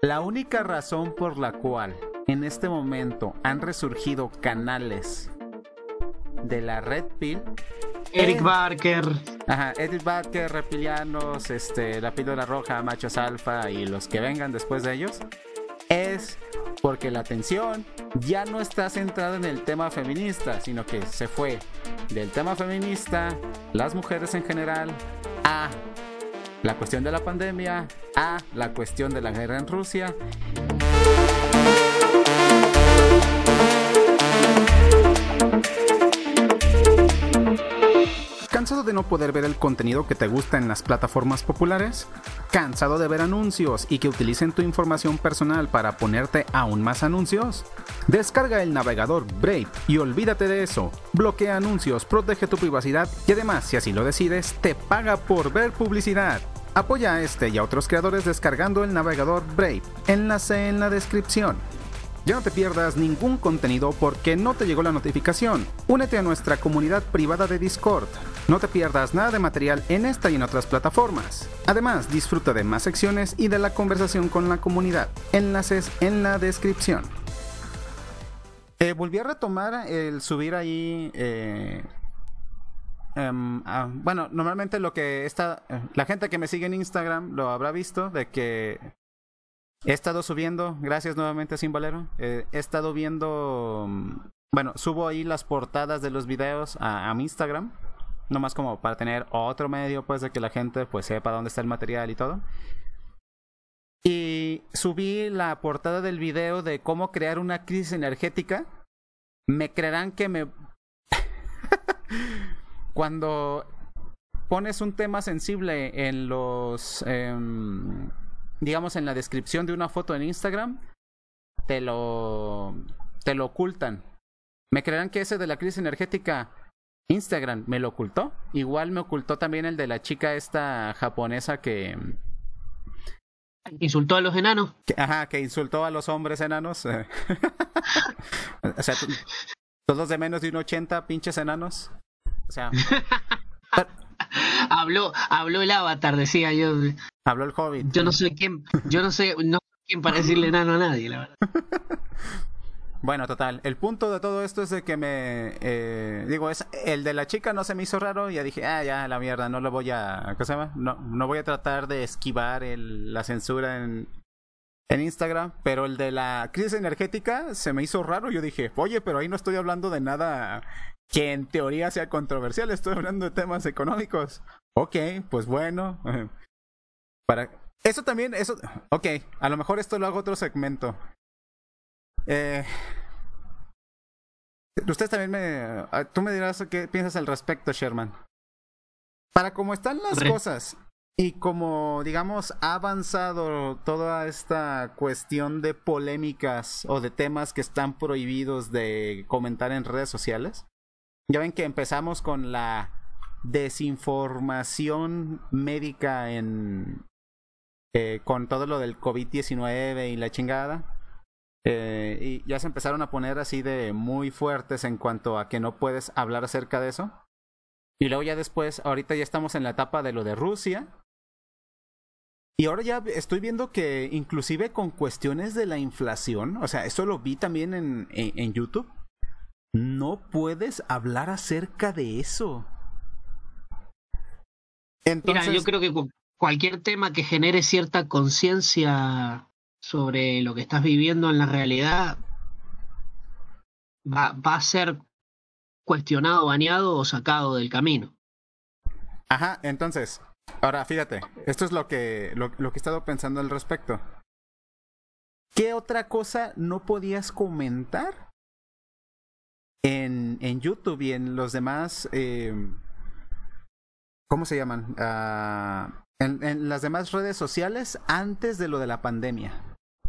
La única razón por la cual en este momento han resurgido canales de la Red Pill, Eric Barker, Eric Barker, reptilianos, la píldora roja, machos alfa y los que vengan después de ellos, es porque la atención ya no está centrada en el tema feminista, sino que se fue del tema feminista, las mujeres en general, a la cuestión de la pandemia, a la cuestión de la guerra en Rusia. ¿Cansado de no poder ver el contenido que te gusta en las plataformas populares? ¿Cansado de ver anuncios y que utilicen tu información personal para ponerte aún más anuncios? Descarga el navegador Brave y olvídate de eso. Bloquea anuncios, protege tu privacidad y además, si así lo decides, te paga por ver publicidad. Apoya a este y a otros creadores descargando el navegador Brave. Enlace en la descripción. Ya no te pierdas ningún contenido porque no te llegó la notificación. Únete a nuestra comunidad privada de Discord. No te pierdas nada de material en esta y en otras plataformas. Además, disfruta de más secciones y de la conversación con la comunidad. Enlaces en la descripción. Volví a retomar el subir ahí... bueno, normalmente lo que está... la gente que me sigue en Instagram lo habrá visto, de que... he estado subiendo, gracias nuevamente Sin Valero, he estado viendo, bueno, subo ahí las portadas de los videos a mi Instagram, nomás como para tener otro medio, pues, de que la gente, pues, sepa dónde está el material y todo. Y subí la portada del video de cómo crear una crisis energética. Me creerán que me... Cuando pones un tema sensible en los... digamos en la descripción de una foto en Instagram, te lo ocultan. Me creerán que ese de la crisis energética Instagram me lo ocultó. Igual me ocultó también el de la chica esta japonesa que insultó a los enanos. Que insultó a los hombres enanos. O sea, todos de menos de 1.80, pinches enanos. O sea, habló el Avatar, decía yo. Habló el Hobbit. Yo no sé quién para decirle enano a nadie, la verdad. Bueno, total, el punto de todo esto es de que es el de la chica no se me hizo raro y ya dije, ya, la mierda, no lo voy a, ¿qué se llama? No voy a tratar de esquivar la censura en Instagram, pero el de la crisis energética se me hizo raro. Yo dije, oye, pero ahí no estoy hablando de nada que en teoría sea controversial, estoy hablando de temas económicos. Ok, pues bueno, para eso también, ok, a lo mejor esto lo hago otro segmento. Ustedes también tú me dirás qué piensas al respecto, Sherman. Para cómo están las cosas y como, digamos, ha avanzado toda esta cuestión de polémicas o de temas que están prohibidos de comentar en redes sociales. Ya ven que empezamos con la desinformación médica con todo lo del COVID-19 y la chingada. Y ya se empezaron a poner así de muy fuertes en cuanto a que no puedes hablar acerca de eso. Y luego ya después, ahorita ya estamos en la etapa de lo de Rusia. Y ahora ya estoy viendo que inclusive con cuestiones de la inflación, o sea, eso lo vi también en YouTube, no puedes hablar acerca de eso. Entonces, mira, yo creo que cualquier tema que genere cierta conciencia sobre lo que estás viviendo en la realidad va a ser cuestionado, baneado o sacado del camino. Ajá, entonces, ahora fíjate, esto es lo que he estado pensando al respecto. ¿Qué otra cosa no podías comentar en YouTube y en los demás, ¿cómo se llaman? En las demás redes sociales antes de lo de la pandemia?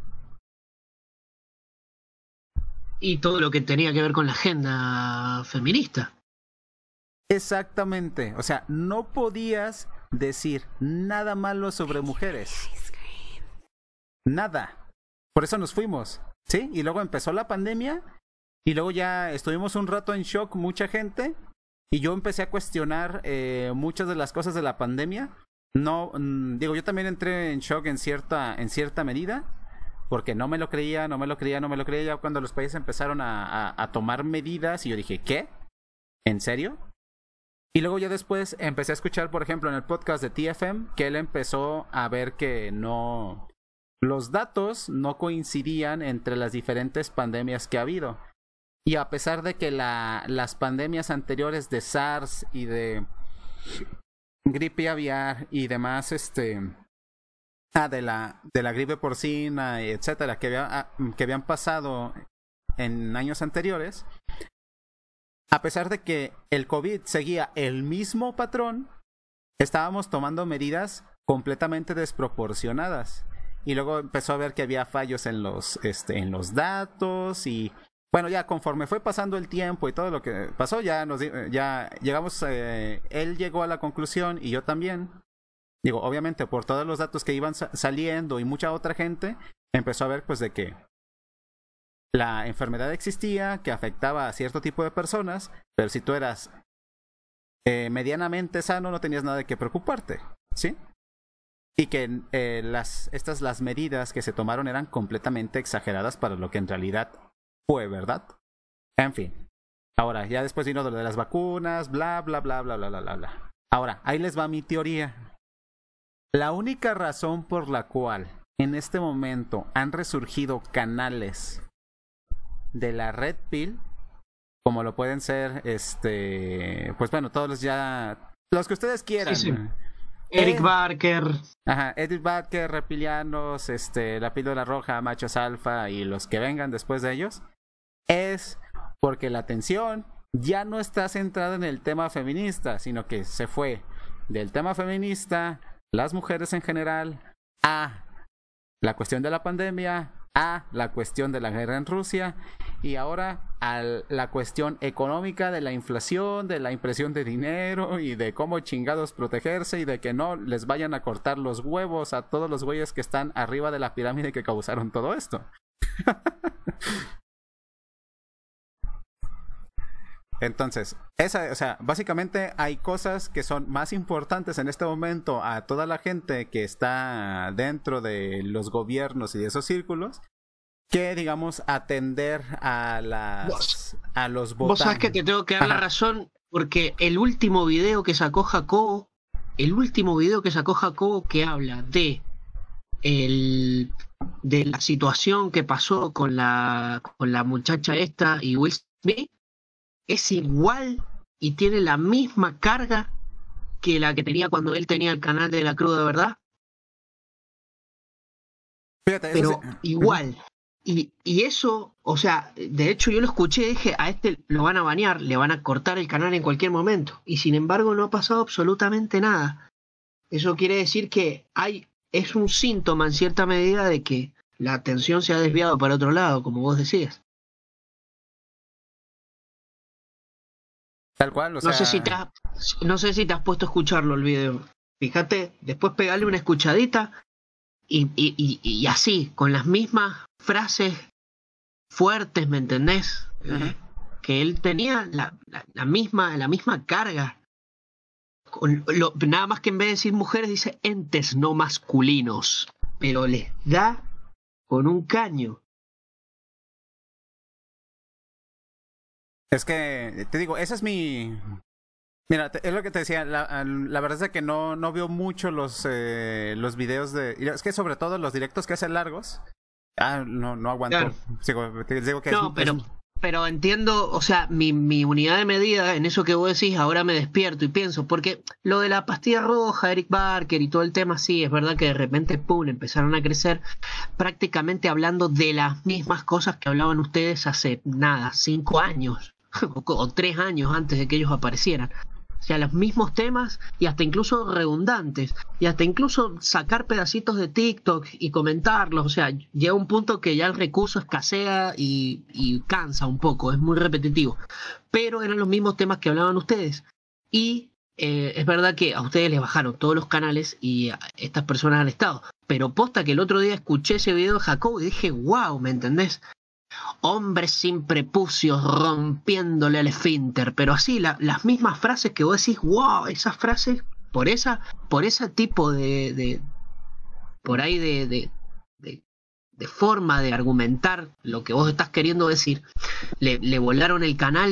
Y todo lo que tenía que ver con la agenda feminista. Exactamente, o sea, no podías decir nada malo sobre mujeres. Nada. Por eso nos fuimos, ¿sí? Y luego empezó la pandemia y luego ya estuvimos un rato en shock mucha gente y yo empecé a cuestionar muchas de las cosas de la pandemia. No, digo, yo también entré en shock en cierta medida. porque no me lo creía. Ya cuando los países empezaron a tomar medidas y yo dije, ¿qué? ¿En serio? Y luego ya después empecé a escuchar, por ejemplo, en el podcast de TFM, que él empezó a ver que los datos no coincidían entre las diferentes pandemias que ha habido. Y a pesar de que las pandemias anteriores de SARS y de gripe aviar y demás, de la gripe porcina, etcétera, que habían pasado en años anteriores, a pesar de que el COVID seguía el mismo patrón, estábamos tomando medidas completamente desproporcionadas. Y luego empezó a ver que había fallos en los datos y bueno, ya conforme fue pasando el tiempo y todo lo que pasó, ya llegamos, él llegó a la conclusión y yo también. Digo, obviamente por todos los datos que iban saliendo y mucha otra gente empezó a ver pues de que la enfermedad existía, que afectaba a cierto tipo de personas, pero si tú eras medianamente sano no tenías nada de qué preocuparte, ¿sí? Y que las medidas que se tomaron eran completamente exageradas para lo que en realidad fue, ¿verdad? En fin. Ahora, ya después vino lo de las vacunas, bla, bla, bla, bla, bla, bla, bla, bla. Ahora, ahí les va mi teoría. La única razón por la cual en este momento han resurgido canales de la Red Pill, como lo pueden ser, pues bueno, todos los que ustedes quieran. Sí. Eric Barker. Ajá, Eric Barker, reptilianos, la píldora roja, machos alfa y los que vengan después de ellos, es porque la atención ya no está centrada en el tema feminista, sino que se fue del tema feminista, las mujeres en general, a la cuestión de la pandemia, a la cuestión de la guerra en Rusia y ahora a la cuestión económica de la inflación, de la impresión de dinero y de cómo chingados protegerse y de que no les vayan a cortar los huevos a todos los güeyes que están arriba de la pirámide que causaron todo esto. Entonces, básicamente hay cosas que son más importantes en este momento a toda la gente que está dentro de los gobiernos y de esos círculos que, digamos, atender a los votantes. Vos sabés que te tengo que dar la razón, porque el último video que sacó Jacobo que habla de la situación que pasó con la muchacha esta y Will Smith, es igual y tiene la misma carga que la que tenía cuando él tenía el canal de La Cruda Verdad. Fíjate, pero sí. Igual. Y eso, o sea, de hecho yo lo escuché y dije, a este lo van a banear, le van a cortar el canal en cualquier momento. Y sin embargo no ha pasado absolutamente nada. Eso quiere decir que es un síntoma en cierta medida de que la atención se ha desviado para otro lado, como vos decías. Tal cual, no sé si te has puesto a escucharlo el video. Fíjate, después pegarle una escuchadita y así, con las mismas frases fuertes, ¿me entendés? Uh-huh. Que él tenía la misma carga. Nada más que en vez de decir mujeres, dice entes no masculinos. Pero les da con un caño. Es que, te digo, esa es mi... Mira, es lo que te decía, la verdad es que no veo mucho los videos de... Es que sobre todo los directos que hacen largos, no aguanto. Claro. Digo que no, pero entiendo, o sea, mi unidad de medida en eso que vos decís, ahora me despierto y pienso, porque lo de la pastilla roja, Eric Barker y todo el tema, sí, es verdad que de repente, pum, empezaron a crecer prácticamente hablando de las mismas cosas que hablaban ustedes hace, 5 años. O 3 años antes de que ellos aparecieran. O sea, los mismos temas y hasta incluso redundantes. Y hasta incluso sacar pedacitos de TikTok y comentarlos. O sea, llega un punto que ya el recurso escasea y cansa un poco. Es muy repetitivo. Pero eran los mismos temas que hablaban ustedes. Y es verdad que a ustedes les bajaron todos los canales y a estas personas han estado. Pero posta que el otro día escuché ese video de Jacob y dije, wow, ¿me entendés? Hombres sin prepucios rompiéndole al esfínter, pero así las mismas frases que vos decís, wow, esas frases por ese tipo de por ahí de forma de argumentar lo que vos estás queriendo decir, le volaron el canal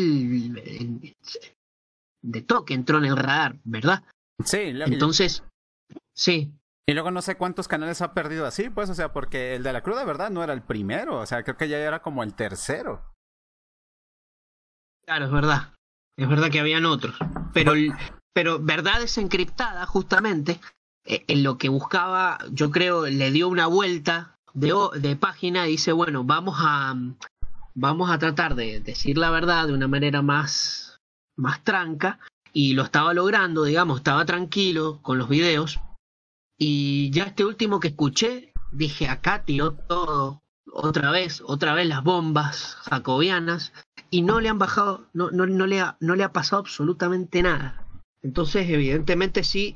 de toque, entró en el radar, ¿verdad? Sí, entonces, sí. Y luego no sé cuántos canales ha perdido así, pues, o sea, porque el de la cruda verdad no era el primero, o sea, creo que ya era como el tercero. Claro, es verdad que habían otros, pero verdades encriptadas, justamente, en lo que buscaba, yo creo, le dio una vuelta de página y dice, bueno, vamos a tratar de decir la verdad de una manera más tranca, y lo estaba logrando, digamos, estaba tranquilo con los videos, y ya este último que escuché, dije, acá tiró todo, otra vez las bombas jacobianas, y no le han bajado, no le ha pasado absolutamente nada. Entonces, evidentemente sí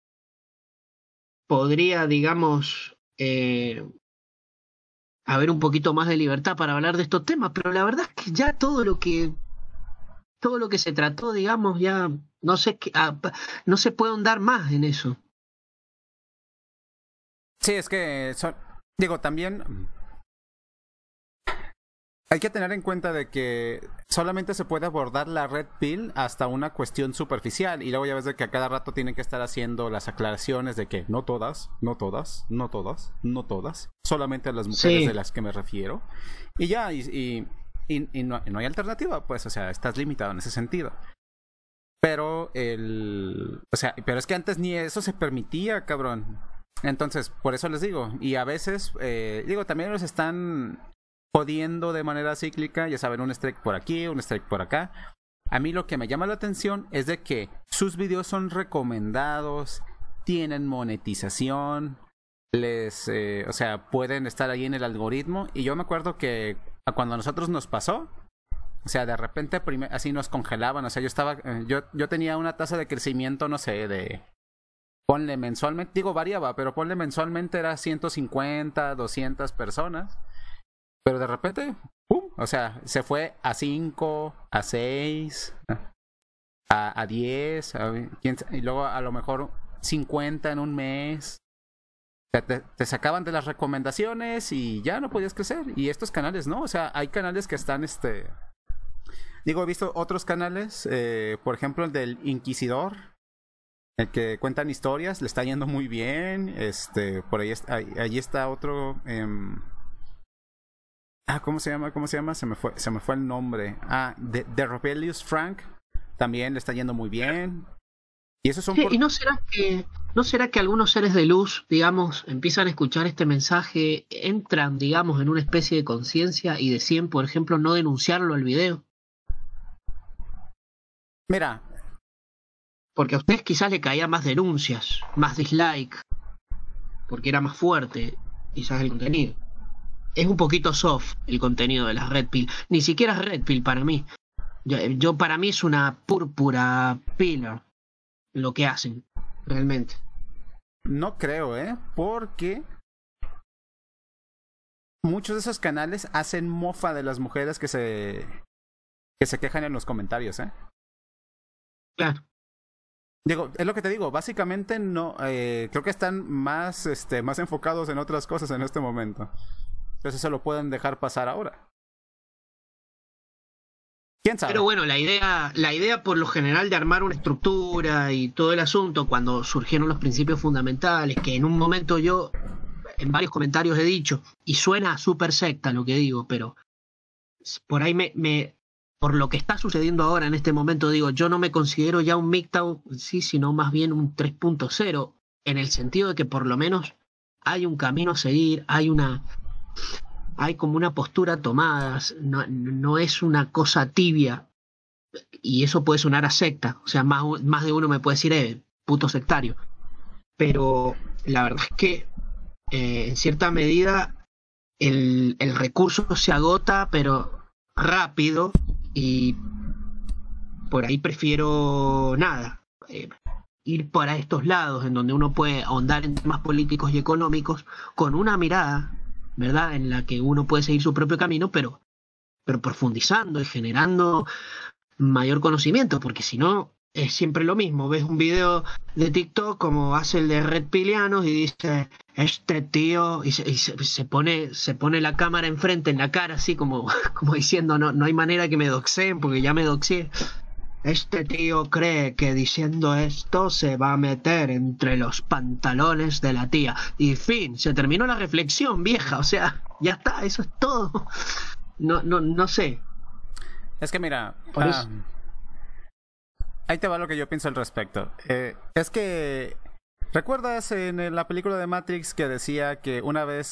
podría, digamos, haber un poquito más de libertad para hablar de estos temas, pero la verdad es que ya todo lo que se trató, digamos, ya no sé no se puede ahondar más en eso. Sí, es que digo, también hay que tener en cuenta de que solamente se puede abordar la red pill hasta una cuestión superficial, y luego ya ves de que a cada rato tienen que estar haciendo las aclaraciones de que no todas, solamente a las mujeres de las que me refiero, y ya, y no hay alternativa, pues, o sea, estás limitado en ese sentido. Pero pero es que antes ni eso se permitía, cabrón. Entonces, por eso les digo, y a veces, también los están jodiendo de manera cíclica, ya saben, un strike por aquí, un strike por acá. A mí lo que me llama la atención es de que sus videos son recomendados, tienen monetización, pueden estar ahí en el algoritmo, y yo me acuerdo que cuando a nosotros nos pasó, o sea, de repente así nos congelaban, o sea, yo tenía una tasa de crecimiento, no sé, ponle mensualmente, digo variaba, pero ponle mensualmente era 150, 200 personas, pero de repente, ¡pum! O sea, se fue a 5, a 6, a 10, y luego a lo mejor 50 en un mes. O sea, te sacaban de las recomendaciones y ya no podías crecer. Y estos canales no, o sea, hay canales que están, he visto otros canales, por ejemplo el del Inquisidor, el que cuentan historias, le está yendo muy bien. Por ahí allí está otro, ¿cómo se llama? Se me fue el nombre. De Rebellious Frank, también le está yendo muy bien. Y esos son ¿y no será que algunos seres de luz, digamos, empiezan a escuchar este mensaje, entran, digamos, en una especie de conciencia y deciden, por ejemplo, no denunciarlo al video? Mira, porque a ustedes quizás le caía más denuncias, más dislike, porque era más fuerte quizás el contenido. Es un poquito soft el contenido de las Red Pill. Ni siquiera es Red Pill para mí. Yo para mí es una púrpura pillar lo que hacen, realmente. No creo, porque muchos de esos canales hacen mofa de las mujeres que se quejan en los comentarios, Claro. Digo, es lo que te digo, básicamente no, creo que están más enfocados en otras cosas en este momento. Entonces se lo pueden dejar pasar ahora. ¿Quién sabe? Pero bueno, la idea por lo general de armar una estructura y todo el asunto, cuando surgieron los principios fundamentales, que en un momento yo en varios comentarios he dicho, y suena súper secta lo que digo, pero por ahí por lo que está sucediendo ahora en este momento, digo, yo no me considero ya un MGTOW, sí, sino más bien un 3.0, en el sentido de que por lo menos hay un camino a seguir, hay como una postura tomada, no es una cosa tibia, y eso puede sonar a secta, o sea, más de uno me puede decir, puto sectario, pero la verdad es que en cierta medida el recurso se agota, pero rápido, y por ahí prefiero ir para estos lados en donde uno puede ahondar en temas políticos y económicos con una mirada, ¿verdad?, en la que uno puede seguir su propio camino, pero profundizando y generando mayor conocimiento, porque si no, es siempre lo mismo. Ves un video de TikTok como hace el de Red Pilianos y dice, este tío, se pone la cámara enfrente, en la cara, así como, como diciendo, no, no hay manera que me doxeen porque ya me doxeé. Este tío cree que diciendo esto se va a meter entre los pantalones de la tía. Y fin, se terminó la reflexión, vieja. O sea, ya está, eso es todo. No, no, no sé. Es que mira, Por eso. ahí te va lo que yo pienso al respecto. Es que, ¿recuerdas en la película de Matrix que decía que una vez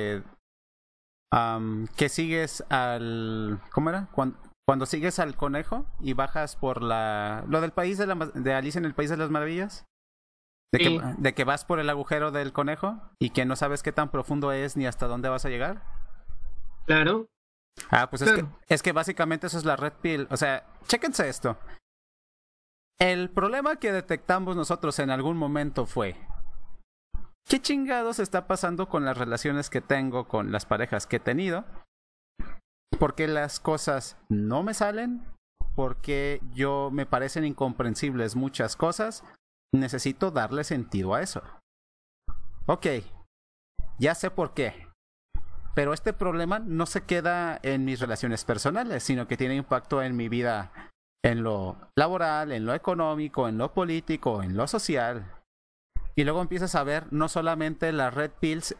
que sigues al... ¿Cómo era? Cuando sigues al conejo y bajas por lo del país de Alicia en el País de las Maravillas, Sí, de que vas por el agujero del conejo y que no sabes qué tan profundo es ni hasta dónde vas a llegar. claro, Pues claro. es que básicamente eso es la Red Pill. O sea, chéquense esto. El problema que detectamos nosotros en algún momento fue: ¿qué chingados está pasando con las relaciones que tengo, con las parejas que he tenido? ¿Por qué las cosas no me salen? ¿Por qué me parecen incomprensibles muchas cosas? Necesito darle sentido a eso. Ok, ya sé por qué. Pero este problema no se queda en mis relaciones personales, sino que tiene impacto en mi vida, en lo laboral, en lo económico, en lo político, en lo social. Y luego empiezas a ver no solamente las red pills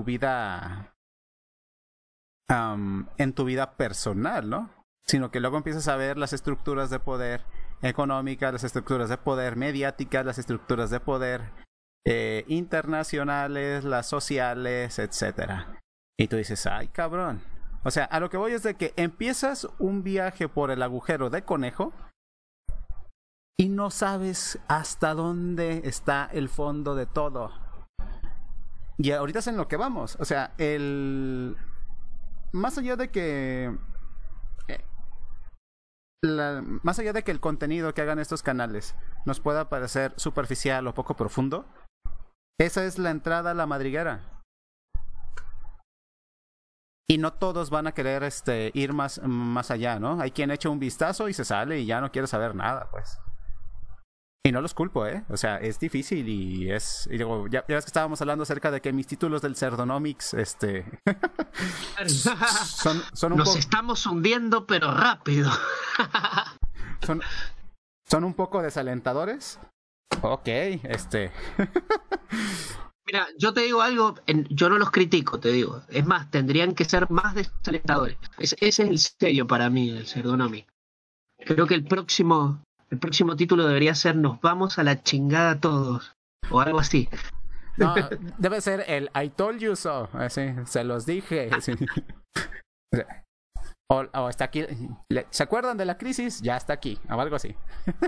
en tu vida personal, ¿no? Sino que luego empiezas a ver las estructuras de poder económicas, las estructuras de poder mediáticas, las estructuras de poder internacionales, las sociales, etcétera. Y tú dices, ay, cabrón. O sea, a lo que voy es de que empiezas un viaje por el agujero de conejo y no sabes hasta dónde está el fondo de todo. Y ahorita es en lo que vamos. O sea, más allá de que más allá de que el contenido que hagan estos canales nos pueda parecer superficial o poco profundo, esa es la entrada a la madriguera. Y no todos van a querer ir más allá, ¿no? Hay quien echa un vistazo y se sale y ya no quiere saber nada, pues. Y no los culpo, ¿eh? O sea, es difícil y es... Y digo, ya ves que estábamos hablando acerca de que mis títulos del Cerdonomics, son un Nos poco... estamos hundiendo, pero rápido. Son, son un poco desalentadores. Ok, Mira, yo te digo algo, yo no los critico, te digo. Es más, tendrían que ser más desalentadores. Ese es el sello para mí, el Serdonomi. Creo que el próximo título debería ser Nos vamos a la chingada todos. O algo así. No, debe ser el I told you so. Así, se los dije. Así. O está aquí. ¿Se acuerdan de la crisis? Ya está aquí. O algo así.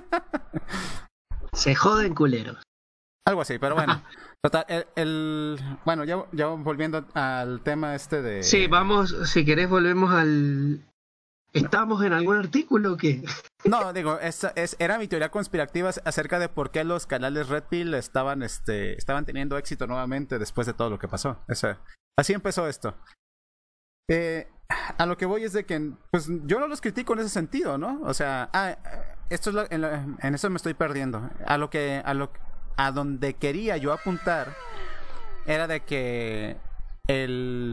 Se joden culeros. Algo así, pero bueno. Total, bueno, ya volviendo al tema de... Sí, vamos, si querés volvemos al... ¿Estamos en algún artículo o qué? No, digo, era mi teoría conspirativa acerca de por qué los canales Red Pill estaban teniendo éxito nuevamente después de todo lo que pasó. Así empezó esto. A lo que voy es de que, pues, yo no los critico en ese sentido, ¿no? O sea, esto es en eso me estoy perdiendo. A donde quería yo apuntar era de que el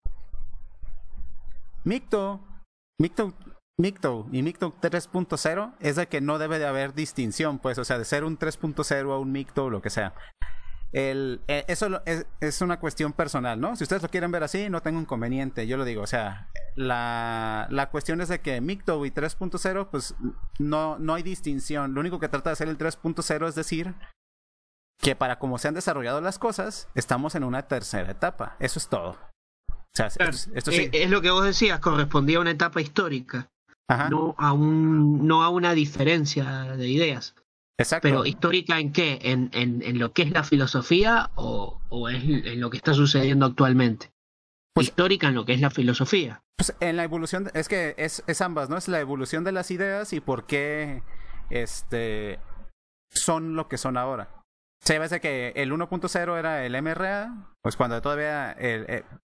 Micto y Micto 3.0 es de que no debe de haber distinción, pues, o sea, de ser un 3.0 a un Micto o lo que sea. Eso es una cuestión personal, ¿no? Si ustedes lo quieren ver así, no tengo inconveniente, yo lo digo, o sea, la cuestión es de que Micto y 3.0, pues, no hay distinción. Lo único que trata de hacer el 3.0 es decir que para como se han desarrollado las cosas, estamos en una tercera etapa. Eso es todo. O sea, Claro, esto sí. es lo que vos decías, correspondía a una etapa histórica, Ajá. no a una diferencia de ideas. Exacto. Pero histórica ¿en qué? ¿En lo que es la filosofía o es en lo que está sucediendo actualmente? Pues, Histórica en lo que es la filosofía. Pues en la evolución, es que es ambas, ¿no? Es la evolución de las ideas y por qué son lo que son ahora. Se ve que el 1.0 era el MRA, pues cuando todavía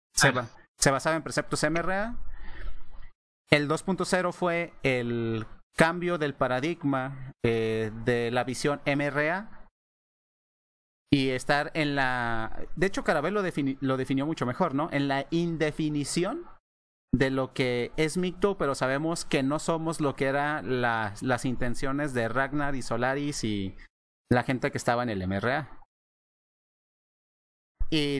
se basaba en preceptos MRA. El 2.0 fue el cambio del paradigma de la visión MRA y estar en la... De hecho, Carabel lo definió mucho mejor, ¿no? En la indefinición de lo que es Micto, pero sabemos que no somos lo que eran las intenciones de Ragnar y Solaris y la gente que estaba en el MRA. Y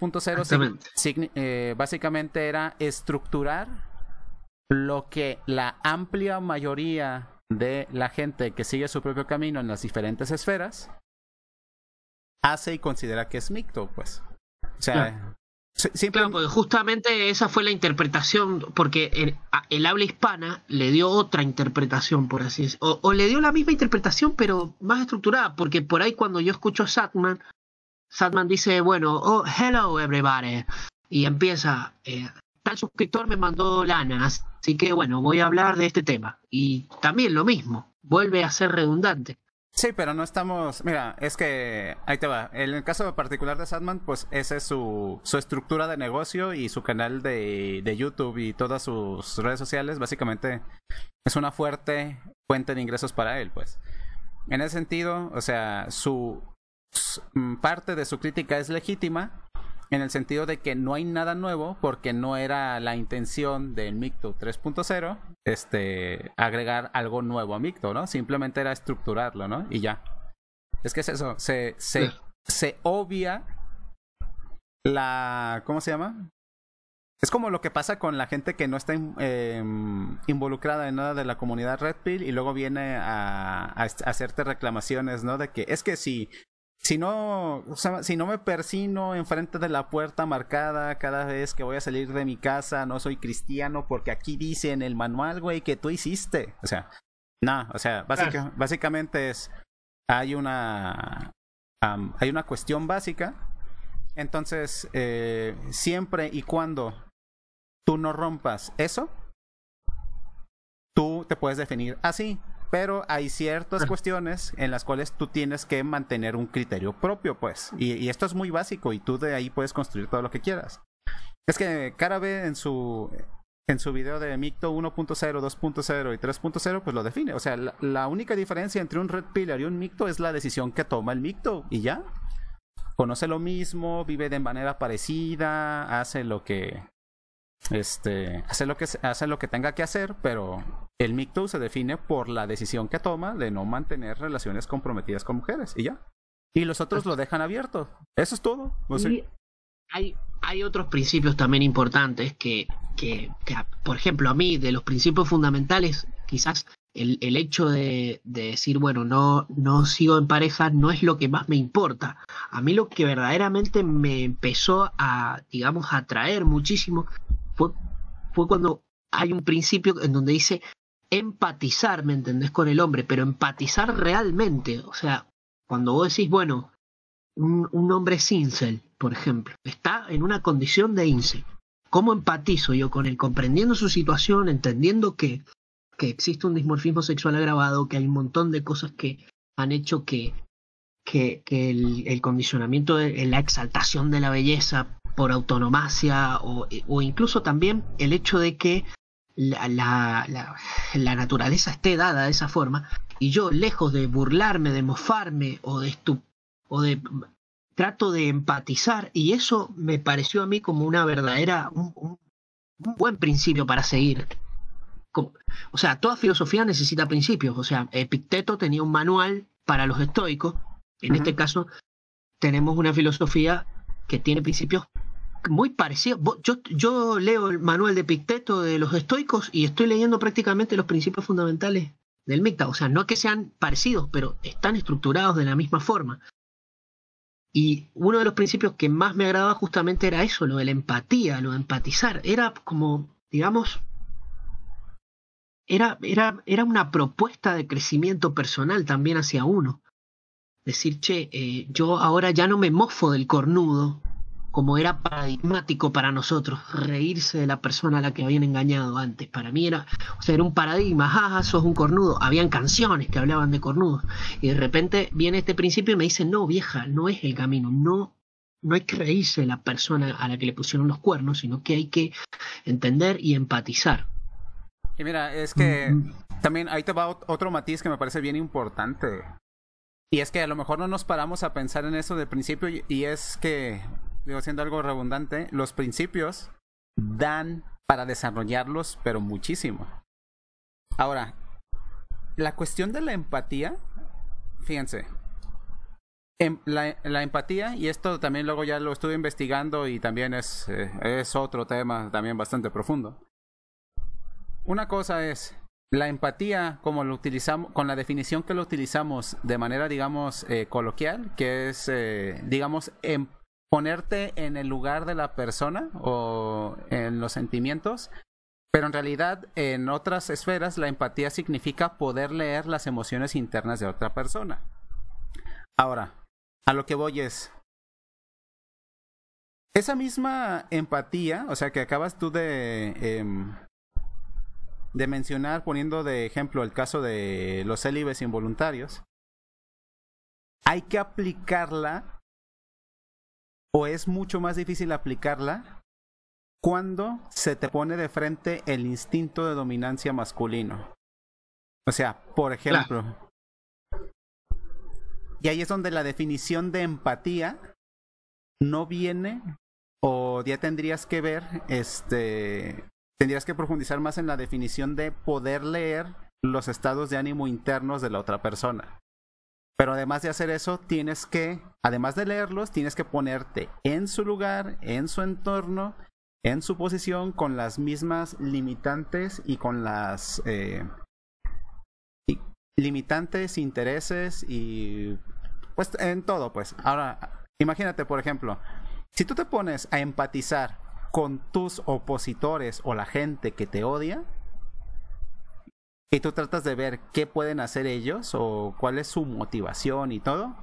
3.0 básicamente era estructurar lo que la amplia mayoría de la gente que sigue su propio camino en las diferentes esferas hace y considera que es Micto, pues. O sea, claro, porque justamente esa fue la interpretación, porque el habla hispana le dio otra interpretación, por así decirlo, o le dio la misma interpretación, pero más estructurada, porque por ahí cuando yo escucho a Satman dice, bueno, oh, hello everybody, y empieza, tal suscriptor me mandó lana, así que bueno, voy a hablar de este tema, y también lo mismo, vuelve a ser redundante. Sí, pero no estamos... Mira, es que... Ahí te va. En el caso particular de Satman, pues esa es su estructura de negocio y su canal de YouTube y todas sus redes sociales. Básicamente es una fuerte fuente de ingresos para él, pues. En ese sentido, o sea, parte de su crítica es legítima en el sentido de que no hay nada nuevo porque no era la intención del Micto 3.0 agregar algo nuevo a Micto, ¿no? Simplemente era estructurarlo, ¿no? Y ya. Es que es eso, se obvia la... ¿Cómo se llama? Es como lo que pasa con la gente que no está involucrada en nada de la comunidad Red Pill y luego viene a hacerte reclamaciones, ¿no? De que es que si no me persino enfrente de la puerta marcada cada vez que voy a salir de mi casa, no soy cristiano porque aquí dice en el manual, güey, que tú hiciste. O sea, no, o sea, básicamente hay una cuestión básica. Entonces, siempre y cuando tú no rompas eso, tú te puedes definir así. Pero hay ciertas cuestiones en las cuales tú tienes que mantener un criterio propio, pues. Y esto es muy básico y tú de ahí puedes construir todo lo que quieras. Es que Carabe en su video de Micto 1.0, 2.0 y 3.0, pues lo define. O sea, la única diferencia entre un Red Pillar y un Micto es la decisión que toma el Micto. Y ya. Conoce lo mismo, vive de manera parecida, hace lo que tenga que hacer, pero el Micto se define por la decisión que toma de no mantener relaciones comprometidas con mujeres y ya. Y los otros lo dejan abierto. Eso es todo. O sea, hay otros principios también importantes que, por ejemplo, a mí, de los principios fundamentales, quizás el hecho de decir, bueno, no sigo en pareja no es lo que más me importa. A mí lo que verdaderamente me empezó a, digamos, a atraer muchísimo fue cuando hay un principio en donde dice empatizar, ¿me entendés? Con el hombre, pero empatizar realmente. O sea, cuando vos decís, bueno, un hombre es incel, por ejemplo, está en una condición de incel. ¿Cómo empatizo yo con él? Comprendiendo su situación, entendiendo que existe un dimorfismo sexual agravado, que hay un montón de cosas que han hecho que el condicionamiento de la exaltación de la belleza por autonomacia o incluso también el hecho de que la naturaleza esté dada de esa forma y yo, lejos de burlarme, de mofarme o de trato de empatizar, y eso me pareció a mí como una verdadera un buen principio para seguir. O sea, toda filosofía necesita principios. O sea, Epicteto tenía un manual para los estoicos. En este caso tenemos una filosofía que tiene principios muy parecidos. Yo leo el manual de Epicteto de los estoicos y estoy leyendo prácticamente los principios fundamentales del Micta. O sea, no que sean parecidos, pero están estructurados de la misma forma. Y uno de los principios que más me agradaba justamente era eso, lo de la empatía, lo de empatizar. Era como, digamos, era una propuesta de crecimiento personal también hacia uno. Decir, yo ahora ya no me mofo del cornudo, como era paradigmático para nosotros, reírse de la persona a la que habían engañado antes. Para mí era un paradigma, jaja, sos un cornudo. Habían canciones que hablaban de cornudos. Y de repente viene este principio y me dice, no, vieja, no es el camino, no hay que reírse de la persona a la que le pusieron los cuernos, sino que hay que entender y empatizar. Y mira, es que también ahí te va otro matiz que me parece bien importante. Y es que a lo mejor no nos paramos a pensar en eso de principio, y es que, digo, siendo algo redundante, los principios dan para desarrollarlos, pero muchísimo. Ahora, la cuestión de la empatía, fíjense, la empatía, y esto también luego ya lo estuve investigando y también es otro tema también bastante profundo. Una cosa es la empatía como lo utilizamos, con la definición que lo utilizamos de manera, digamos, coloquial, que es, digamos, ponerte en el lugar de la persona o en los sentimientos, pero en realidad en otras esferas la empatía significa poder leer las emociones internas de otra persona. Ahora, a lo que voy es, esa misma empatía, o sea, que acabas tú de mencionar, poniendo de ejemplo el caso de los célibes involuntarios, hay que aplicarla, o es mucho más difícil aplicarla, cuando se te pone de frente el instinto de dominancia masculino. O sea, por ejemplo, claro. Y ahí es donde la definición de empatía no viene, o ya tendrías que ver, tendrías que profundizar más en la definición de poder leer los estados de ánimo internos de la otra persona. Pero además de hacer eso, tienes que, además de leerlos, tienes que ponerte en su lugar, en su entorno, en su posición, con las mismas limitantes y con las limitantes, intereses y pues en todo, pues. Ahora, imagínate, por ejemplo, si tú te pones a empatizar con tus opositores o la gente que te odia, y tú tratas de ver qué pueden hacer ellos o cuál es su motivación y todo,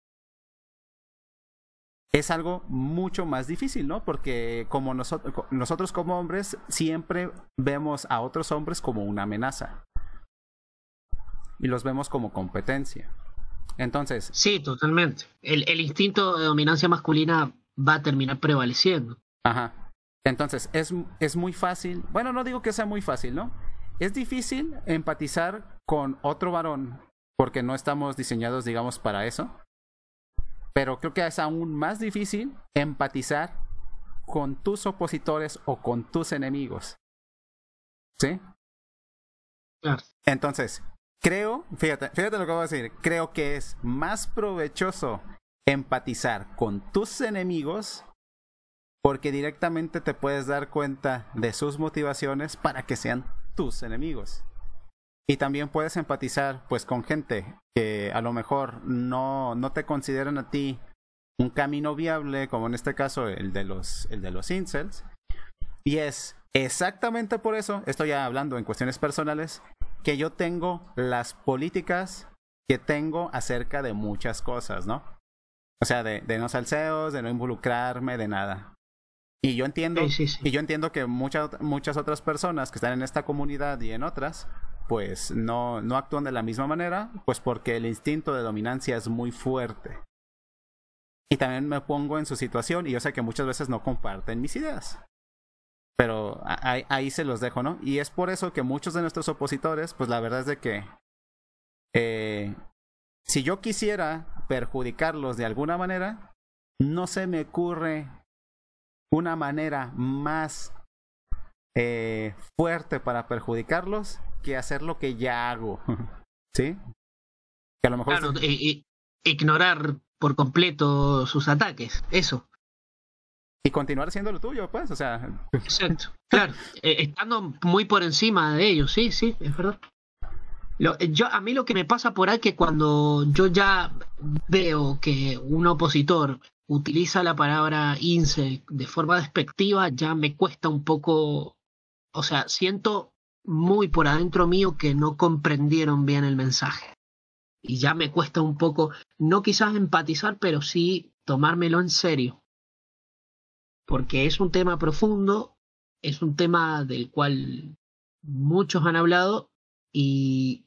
es algo mucho más difícil, ¿no? Porque como nosotros como hombres siempre vemos a otros hombres como una amenaza y los vemos como competencia. Entonces, sí, totalmente. El instinto de dominancia masculina va a terminar prevaleciendo. Ajá. Entonces, es muy fácil, bueno, no digo que sea muy fácil, ¿no? Es difícil empatizar con otro varón porque no estamos diseñados, digamos, para eso. Pero creo que es aún más difícil empatizar con tus opositores o con tus enemigos. ¿Sí? Claro. Entonces, creo, fíjate lo que voy a decir, creo que es más provechoso empatizar con tus enemigos porque directamente te puedes dar cuenta de sus motivaciones para que sean tus enemigos. Y también puedes empatizar pues con gente que a lo mejor no te consideran a ti un camino viable, como en este caso el de los incels. Y es exactamente por eso, estoy ya hablando en cuestiones personales, que yo tengo las políticas que tengo acerca de muchas cosas, ¿no? O sea, de no salseos, de no involucrarme, de nada. Y yo entiendo, sí. Y yo entiendo que muchas otras personas que están en esta comunidad y en otras, pues no actúan de la misma manera, pues porque el instinto de dominancia es muy fuerte. Y también me pongo en su situación y yo sé que muchas veces no comparten mis ideas. Pero ahí se los dejo, ¿no? Y es por eso que muchos de nuestros opositores, pues la verdad es de que si yo quisiera perjudicarlos de alguna manera, no se me ocurre una manera más fuerte para perjudicarlos que hacer lo que ya hago. ¿Sí? Que a lo mejor claro, ignorar por completo sus ataques, eso. Y continuar siendo lo tuyo, pues, o sea. Exacto, claro, estando muy por encima de ellos, sí, es verdad. A mí lo que me pasa por ahí es que cuando yo ya veo que un opositor utiliza la palabra incel de forma despectiva, ya me cuesta un poco, o sea, siento muy por adentro mío que no comprendieron bien el mensaje. Y ya me cuesta un poco, no quizás empatizar, pero sí tomármelo en serio. Porque es un tema profundo, es un tema del cual muchos han hablado y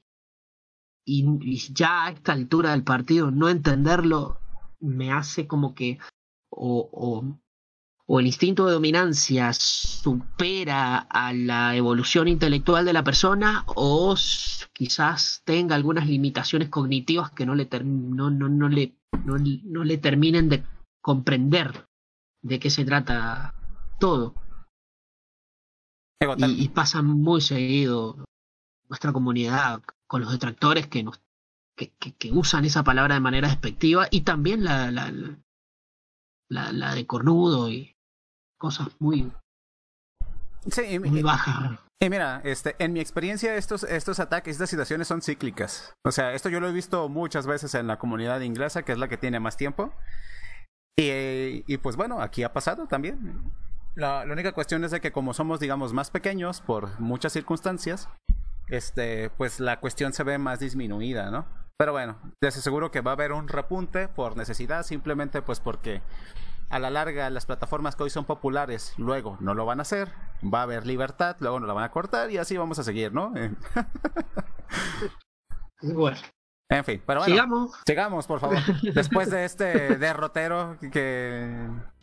ya a esta altura del partido no entenderlo me hace como que o el instinto de dominancia supera a la evolución intelectual de la persona o quizás tenga algunas limitaciones cognitivas que no le terminen de comprender de qué se trata todo. Y pasa muy seguido nuestra comunidad con los detractores que usan esa palabra de manera despectiva, y también la de cornudo y cosas muy bajas. Y mira, en mi experiencia estos ataques, estas situaciones son cíclicas. O sea, esto yo lo he visto muchas veces en la comunidad inglesa, que es la que tiene más tiempo. Y pues bueno, aquí ha pasado también. La única cuestión es de que como somos, digamos, más pequeños por muchas circunstancias, pues la cuestión se ve más disminuida, ¿no? Pero bueno, les aseguro que va a haber un repunte por necesidad, simplemente pues porque a la larga las plataformas que hoy son populares luego no lo van a hacer, va a haber libertad, luego nos la van a cortar y así vamos a seguir, ¿no? Bueno. En fin, pero bueno, sigamos por favor. Después de este derrotero que